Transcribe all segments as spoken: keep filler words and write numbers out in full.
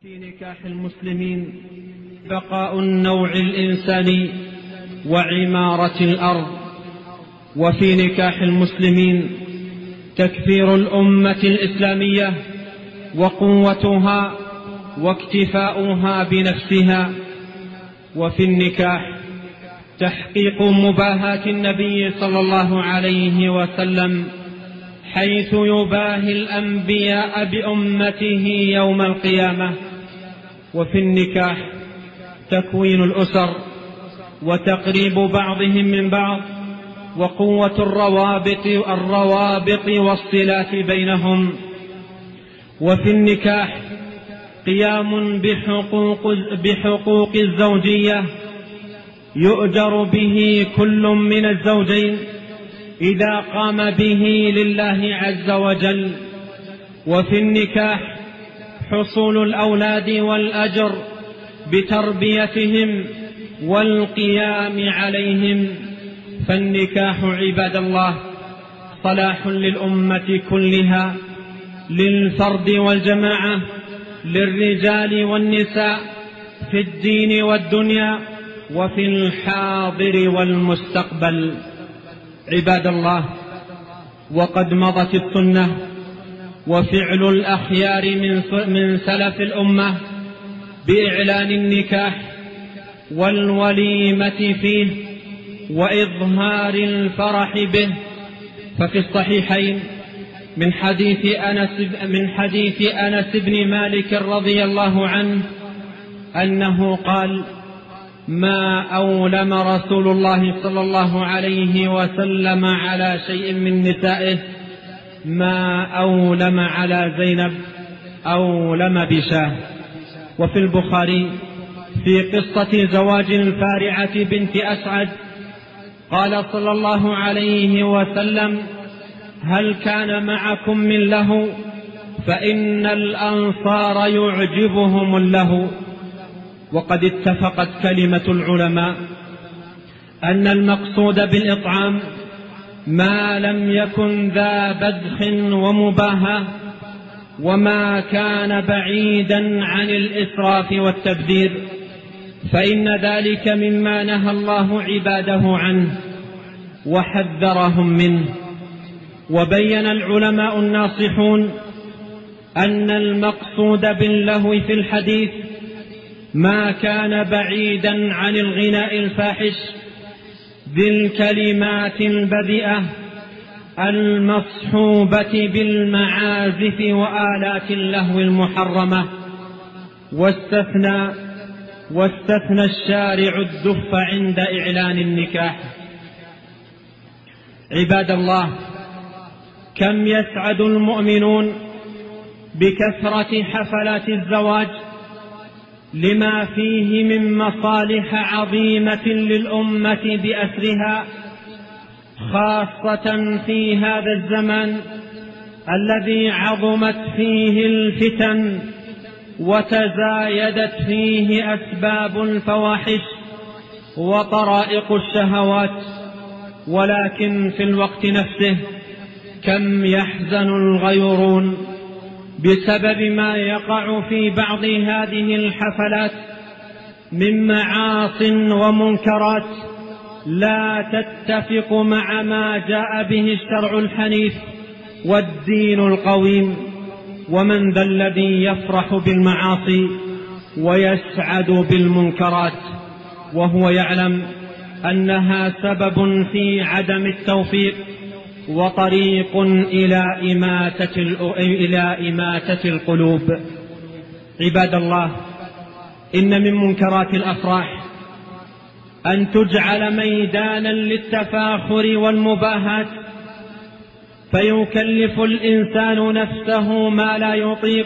في نكاح المسلمين بقاء النوع الإنساني وعمارة الأرض، وفي نكاح المسلمين تكثير الأمة الإسلامية وقوتها واكتفاؤها بنفسها، وفي النكاح تحقيق مباهاة النبي صلى الله عليه وسلم حيث يباهي الأنبياء بأمته يوم القيامة، وفي النكاح تكوين الأسر وتقريب بعضهم من بعض وقوة الروابط الروابط والصلات بينهم، وفي النكاح قيام بحقوق, بحقوق الزوجية يؤجر به كل من الزوجين إذا قام به لله عز وجل، وفي النكاح حصول الأولاد والأجر بتربيتهم والقيام عليهم. فالنكاح عباد الله صلاح للأمة كلها، للفرد والجماعة، للرجال والنساء، في الدين والدنيا، وفي الحاضر والمستقبل. عباد الله، وقد مضت السنة وفعل الأخيار من سلف الأمة بإعلان النكاح والوليمة فيه وإظهار الفرح به. ففي الصحيحين من حديث أنس من حديث أنس بن مالك رضي الله عنه أنه قال: ما أولم رسول الله صلى الله عليه وسلم على شيء من نسائه ما أولم على زينب أولم بشاه. وفي البخاري في قصة زواج الفارعة بنت أسعد قال صلى الله عليه وسلم: هل كان معكم من له؟ فإن الأنصار يعجبهم اللهو. وقد اتفقت كلمة العلماء أن المقصود بالإطعام ما لم يكن ذا بذخ ومباهاة، وما كان بعيدا عن الإسراف والتبذير، فإن ذلك مما نهى الله عباده عنه وحذرهم منه. وبين العلماء الناصحون أن المقصود باللهو في الحديث ما كان بعيدا عن الغناء الفاحش ذي الكلمات البذئة المصحوبة بالمعازف وآلات اللهو المحرمة. واستثنى واستثنى الشارع الدف عند إعلان النكاح. عباد الله، كم يسعد المؤمنون بكثرة حفلات الزواج لما فيه من مصالح عظيمة للأمة بأسرها، خاصة في هذا الزمان الذي عظمت فيه الفتن وتزايدت فيه أسباب الفواحش وطرائق الشهوات. ولكن في الوقت نفسه كم يحزن الغيرون بسبب ما يقع في بعض هذه الحفلات من معاص ومنكرات لا تتفق مع ما جاء به الشرع الحنيف والدين القويم. ومن ذا الذي يفرح بالمعاصي ويسعد بالمنكرات وهو يعلم أنها سبب في عدم التوفيق وطريق إلى إماتة إلى إماتة القلوب. عباد الله، إن من منكرات الأفراح أن تجعل ميدانا للتفاخر والمباهات، فيكلف الإنسان نفسه ما لا يطيق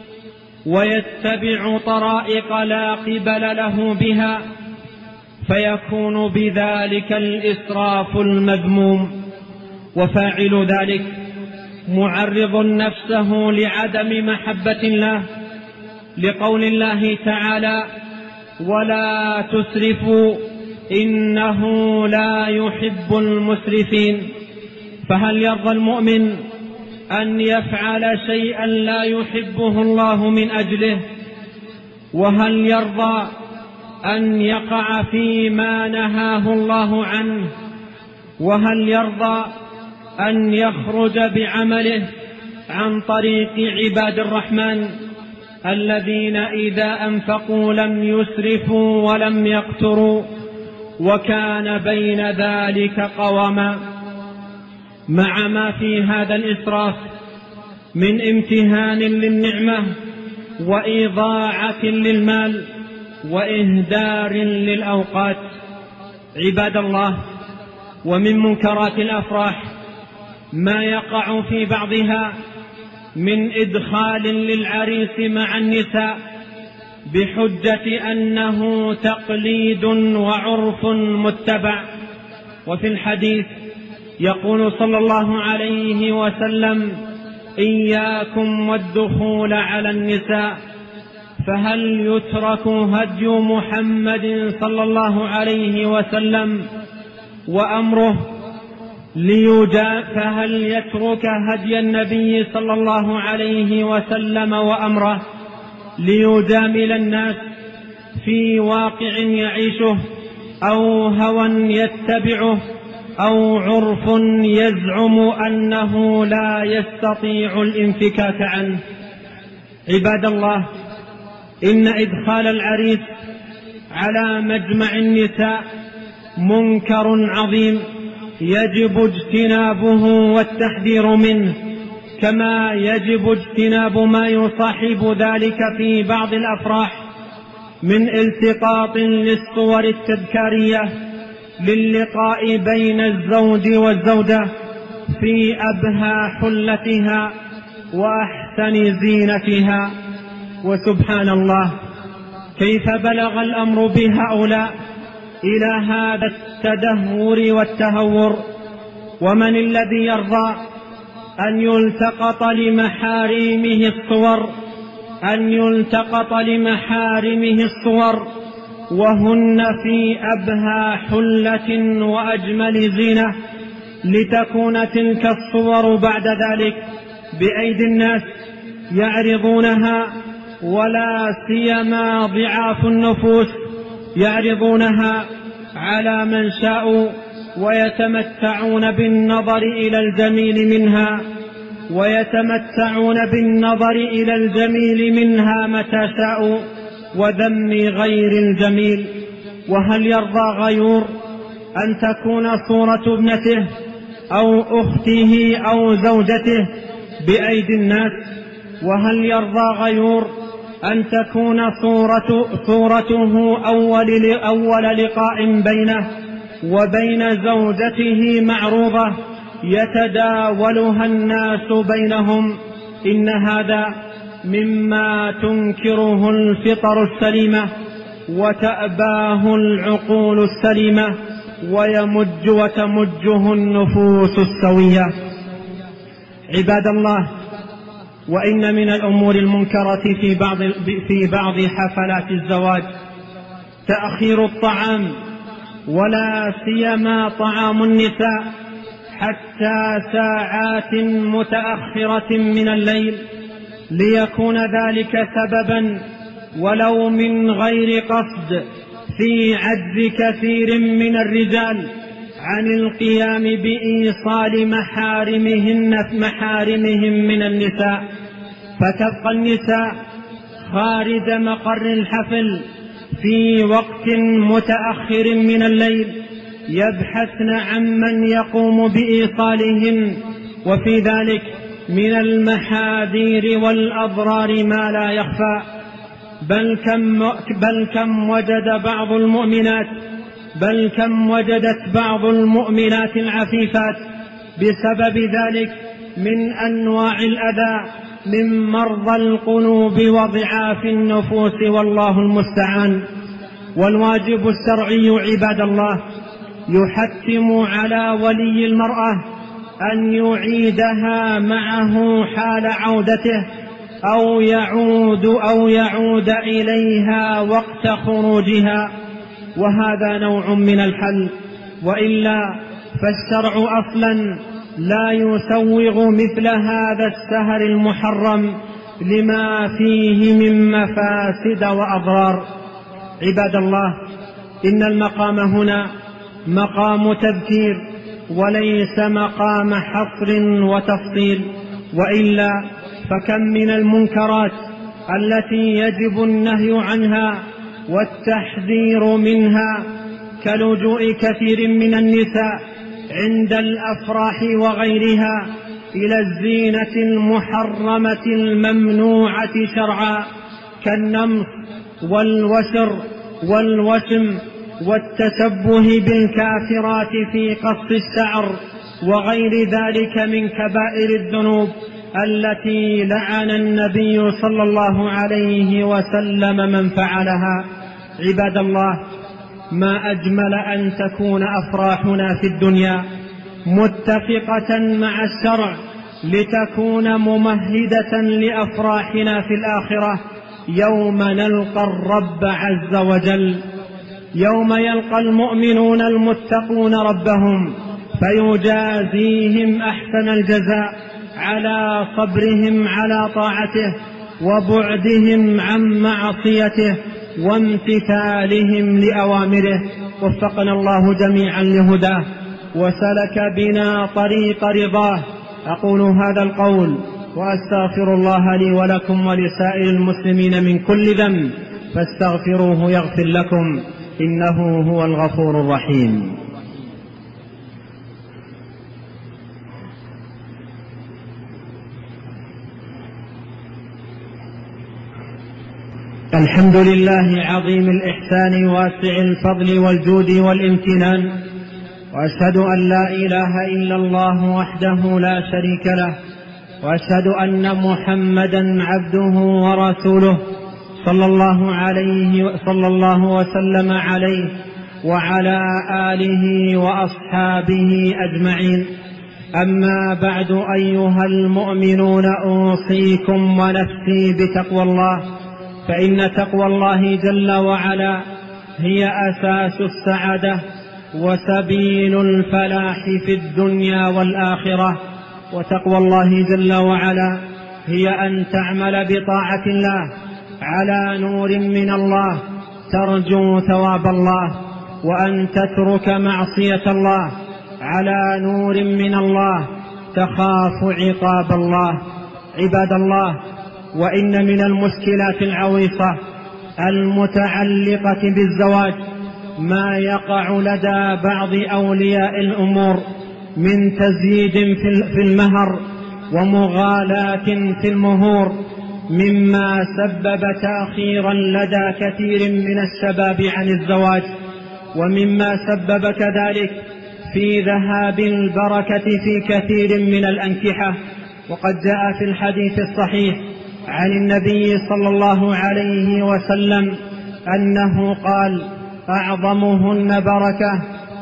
ويتبع طرائق لا قبل له بها، فيكون بذلك الإسراف المذموم. وفاعل ذلك معرض نفسه لعدم محبة الله، لقول الله تعالى: ولا تسرفوا إنه لا يحب المسرفين. فهل يرضى المؤمن أن يفعل شيئا لا يحبه الله من أجله وهل يرضى أن يقع فيما نهاه الله عنه؟ وهل يرضى أن يخرج بعمله عن طريق عباد الرحمن الذين إذا أنفقوا لم يسرفوا ولم يقتروا وكان بين ذلك قواما؟ مع ما في هذا الإسراف من امتهان للنعمة وإضاعة للمال وإهدار للأوقات. عباد الله، ومن منكرات الأفراح ما يقع في بعضها من إدخال للعريس مع النساء بحجة أنه تقليد وعرف متبع. وفي الحديث يقول صلى الله عليه وسلم: إياكم والدخول على النساء. فهل يترك هدي محمد صلى الله عليه وسلم وأمره ليجا فهل يترك هدي النبي صلى الله عليه وسلم وأمره ليجامل الناس في واقع يعيشه أو هوى يتبعه أو عرف يزعم أنه لا يستطيع الانفكاك عنه؟ عباد الله، إن إدخال العريس على مجمع النساء منكر عظيم يجب اجتنابه والتحذير منه، كما يجب اجتناب ما يصاحب ذلك في بعض الأفراح من التقاط للصور التذكارية للقاء بين الزوج والزوجة في أبهى حلتها وأحسن زينتها. وسبحان الله، كيف بلغ الأمر بهؤلاء إلى هذا التدهور والتهور؟ ومن الذي يرضى أن يلتقط لمحارمه الصور أن يلتقط لمحارمه الصور وهن في أبهى حلة وأجمل زينة، لتكون تلك الصور بعد ذلك بأيدي الناس يعرضونها، ولا سيما ضعاف النفوس يعرضونها على من شاءوا ويتمتعون بالنظر إلى الجميل منها ويتمتعون بالنظر إلى الجميل منها متى شاءوا وذم غير الجميل. وهل يرضى غيور أن تكون صورة ابنته أو أخته أو زوجته بأيدي الناس؟ وهل يرضى غيور أن تكون صورة صورته أول, أول لقاء بينه وبين زوجته معروضة يتداولها الناس بينهم؟ إن هذا مما تنكره الفطر السليمة وتأباه العقول السليمة ويمج وتمجه النفوس السوية. عباد الله، وإن من الأمور المنكرة في بعض, في بعض حفلات الزواج تأخير الطعام، ولا سيما طعام النساء، حتى ساعات متأخرة من الليل، ليكون ذلك سببا ولو من غير قصد في عجز كثير من الرجال عن القيام بإيصال محارمهن محارمهم من النساء، فتبقى النساء خارج مقر الحفل في وقت متأخر من الليل يبحثن عمن يقوم بإيصالهن، وفي ذلك من المحاذير والأضرار ما لا يخفى. بل كم, بل كم وجد بعض المؤمنات بل كم وجدت بعض المؤمنات العفيفات بسبب ذلك من أنواع الأذى من مرضى القلوب وضعاف النفوس، والله المستعان. والواجب الشرعي عباد الله يحتم على ولي المرأة أن يعيدها معه حال عودته أو يعود أو يعود إليها وقت خروجها، وهذا نوع من الحل، وإلا فالشرع أصلا لا يسوغ مثل هذا السهر المحرم لما فيه من مفاسد وأضرار. عباد الله، إن المقام هنا مقام تذكير وليس مقام حصر وتفصيل، وإلا فكم من المنكرات التي يجب النهي عنها والتحذير منها، كلجوء كثير من النساء عند الأفراح وغيرها إلى الزينة المحرمة الممنوعة شرعا، كالنمص والوشر والوشم والتشبه بالكافرات في قص الشعر وغير ذلك من كبائر الذنوب التي لعن النبي صلى الله عليه وسلم من فعلها. عباد الله، ما أجمل أن تكون أفراحنا في الدنيا متفقة مع الشرع لتكون ممهدة لأفراحنا في الآخرة يوم نلقى الرب عز وجل، يوم يلقى المؤمنون المتقون ربهم فيجازيهم أحسن الجزاء على صبرهم على طاعته وبعدهم عن معصيته وامتثالهم لأوامره. وفقنا الله جميعا لهداه وسلك بنا طريق رضاه. أقول هذا القول وأستغفر الله لي ولكم ولسائر المسلمين من كل ذنب فاستغفروه يغفر لكم، إنه هو الغفور الرحيم. الحمد لله عظيم الإحسان واسع الفضل والجود والامتنان، وأشهد أن لا إله إلا الله وحده لا شريك له، وأشهد أن محمدا عبده ورسوله صلى الله عليه صلى الله وسلم عليه وعلى آله وأصحابه أجمعين. أما بعد، أيها المؤمنون، أوصيكم ونفسي بتقوى الله، فإن تقوى الله جل وعلا هي أساس السعادة وسبيل الفلاح في الدنيا والآخرة. وتقوى الله جل وعلا هي أن تعمل بطاعة الله على نور من الله ترجو ثواب الله، وأن تترك معصية الله على نور من الله تخاف عقاب الله. عباد الله، وإن من المشكلات العويصة المتعلقة بالزواج ما يقع لدى بعض أولياء الأمور من تزييد في المهر ومغالاة في المهور، مما سبب تأخيرا لدى كثير من الشباب عن الزواج، ومما سبب كذلك في ذهاب البركة في كثير من الأنكحة. وقد جاء في الحديث الصحيح عن النبي صلى الله عليه وسلم أنه قال: أعظمهن بركة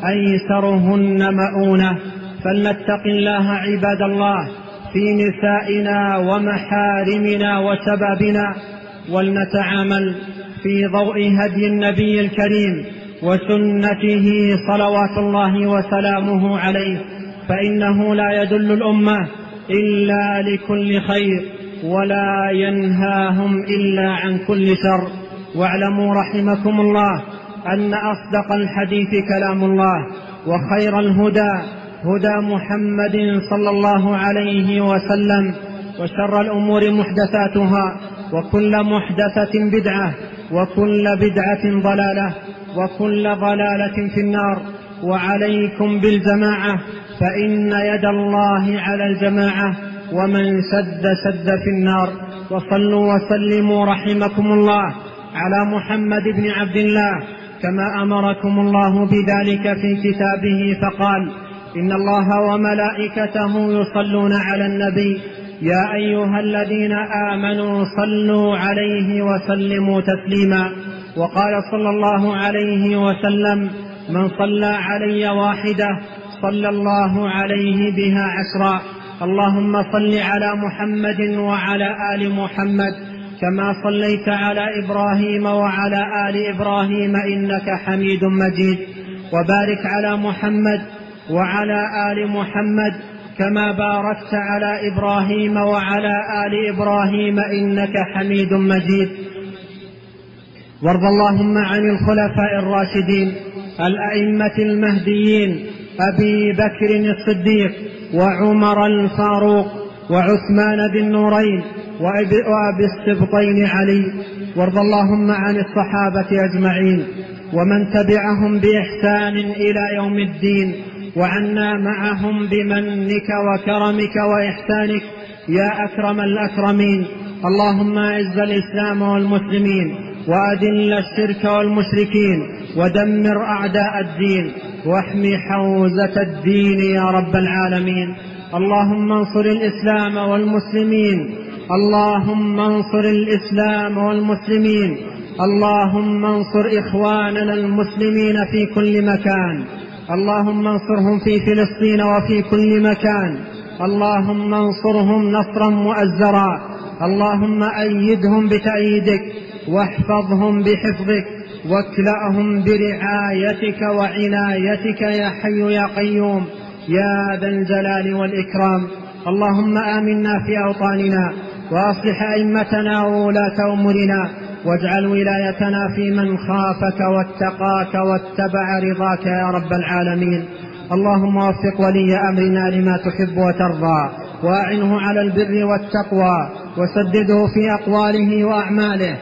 أيسرهن مؤونة. فلنتق الله عباد الله في نسائنا ومحارمنا وشبابنا، ولنتعامل في ضوء هدي النبي الكريم وسنته صلوات الله وسلامه عليه، فإنه لا يدل الأمة إلا لكل خير ولا ينهاهم إلا عن كل شر. واعلموا رحمكم الله أن أصدق الحديث كلام الله، وخير الهدى هدى محمد صلى الله عليه وسلم، وشر الأمور محدثاتها، وكل محدثة بدعة، وكل بدعة ضلالة، وكل ضلالة في النار. وعليكم بالجماعة، فإن يد الله على الجماعة، ومن شد شد في النار. وصلوا وسلموا رحمكم الله على محمد بن عبد الله كما أمركم الله بذلك في كتابه، فقال: إن الله وملائكته يصلون على النبي يا أيها الذين آمنوا صلوا عليه وسلموا تسليما. وقال صلى الله عليه وسلم: من صلى علي واحدة صلى الله عليه بها عشرا. اللهم صل على محمد وعلى آل محمد كما صليت على إبراهيم وعلى آل إبراهيم إنك حميد مجيد. وبارك على محمد وعلى آل محمد كما باركت على إبراهيم وعلى آل إبراهيم إنك حميد مجيد. وارض اللهم عن الخلفاء الراشدين الأئمة المهديين أبي بكر الصديق وعمر الفاروق وعثمان ذي النورين وأبي السبطين علي. وارض اللهم عن الصحابة أجمعين ومن تبعهم بإحسان إلى يوم الدين، وعنا معهم بمنك وكرمك وإحسانك يا أكرم الأكرمين. اللهم أعز الإسلام والمسلمين وأذل الشرك والمشركين ودمر أعداء الدين واحمي حوزة الدين يا رب العالمين. اللهم انصر الإسلام والمسلمين، اللهم انصر الإسلام والمسلمين، اللهم انصر إخواننا المسلمين في كل مكان، اللهم انصرهم في فلسطين وفي كل مكان، اللهم انصرهم نصرا مؤزرا، اللهم أيدهم بتأييدك واحفظهم بحفظك واكلأهم برعايتك وعنايتك يا حي يا قيوم يا ذا الجلال والإكرام. اللهم آمنا في أوطاننا وأصلح أئمتنا وولاة أمورنا، واجعل ولايتنا في من خافك واتقاك واتبع رضاك يا رب العالمين. اللهم وفق ولي أمرنا لما تحب وترضى، وأعنه على البر والتقوى، وسدده في أقواله وأعماله،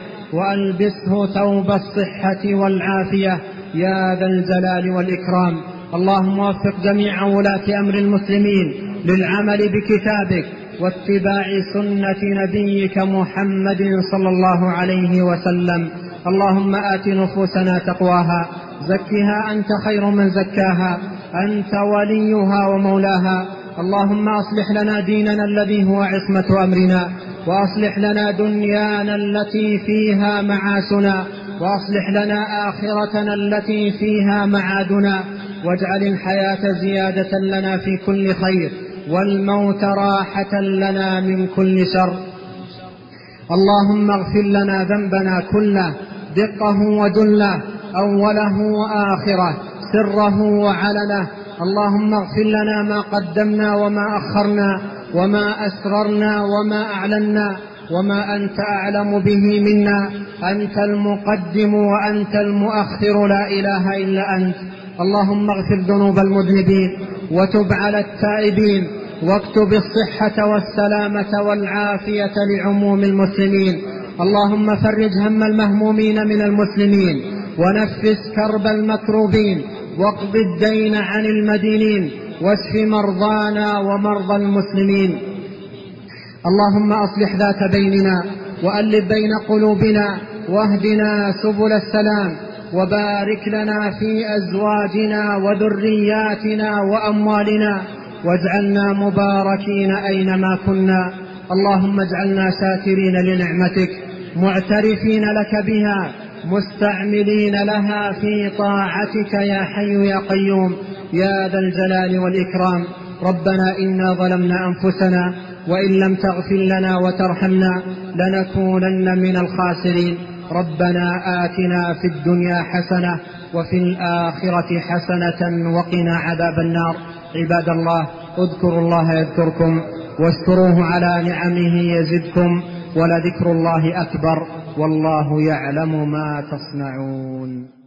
وألبسه ثوب الصحة والعافية يا ذا الجلال والإكرام. اللهم وفق جميع ولاة أمر المسلمين للعمل بكتابك واتباع سنة نبيك محمد صلى الله عليه وسلم. اللهم آت نفوسنا تقواها، زكها أنت خير من زكاها، أنت وليها ومولاها. اللهم أصلح لنا ديننا الذي هو عصمة أمرنا، وأصلح لنا دنيانا التي فيها معاشنا، وأصلح لنا آخرتنا التي فيها معادنا، واجعل الحياة زيادة لنا في كل خير، والموت راحة لنا من كل شر. اللهم اغفر لنا ذنبنا كله، دقه ودله، أوله وآخره، سره وعلنه. اللهم اغفر لنا ما قدمنا وما أخرنا، وما أسررنا وما أعلنا، وما أنت أعلم به منا. أنت المقدم وأنت المؤخر، لا إله إلا أنت. اللهم اغفر ذنوب المذنبين وتب على التائبين، واكتب الصحة والسلامة والعافية لعموم المسلمين. اللهم فرج هم المهمومين من المسلمين، ونفس كرب المكروبين، واقض الدين عن المدينين، واشف مرضانا ومرضى المسلمين. اللهم أصلح ذات بيننا، وألف بين قلوبنا، واهدنا سبل السلام، وبارك لنا في أزواجنا وذرياتنا وأموالنا، واجعلنا مباركين أينما كنا. اللهم اجعلنا شاكرين لنعمتك، معترفين لك بها، مستعملين لها في طاعتك يا حي يا قيوم يا ذا الجلال والإكرام. ربنا إنا ظلمنا أنفسنا، وإن لم تغفر لنا وترحمنا لنكونن من الخاسرين. ربنا آتنا في الدنيا حسنة وفي الآخرة حسنة وقنا عذاب النار. عباد الله، اذكروا الله يذكركم، واشكروه على نعمه يزدكم، ولذكر الله أكبر، والله يعلم ما تصنعون.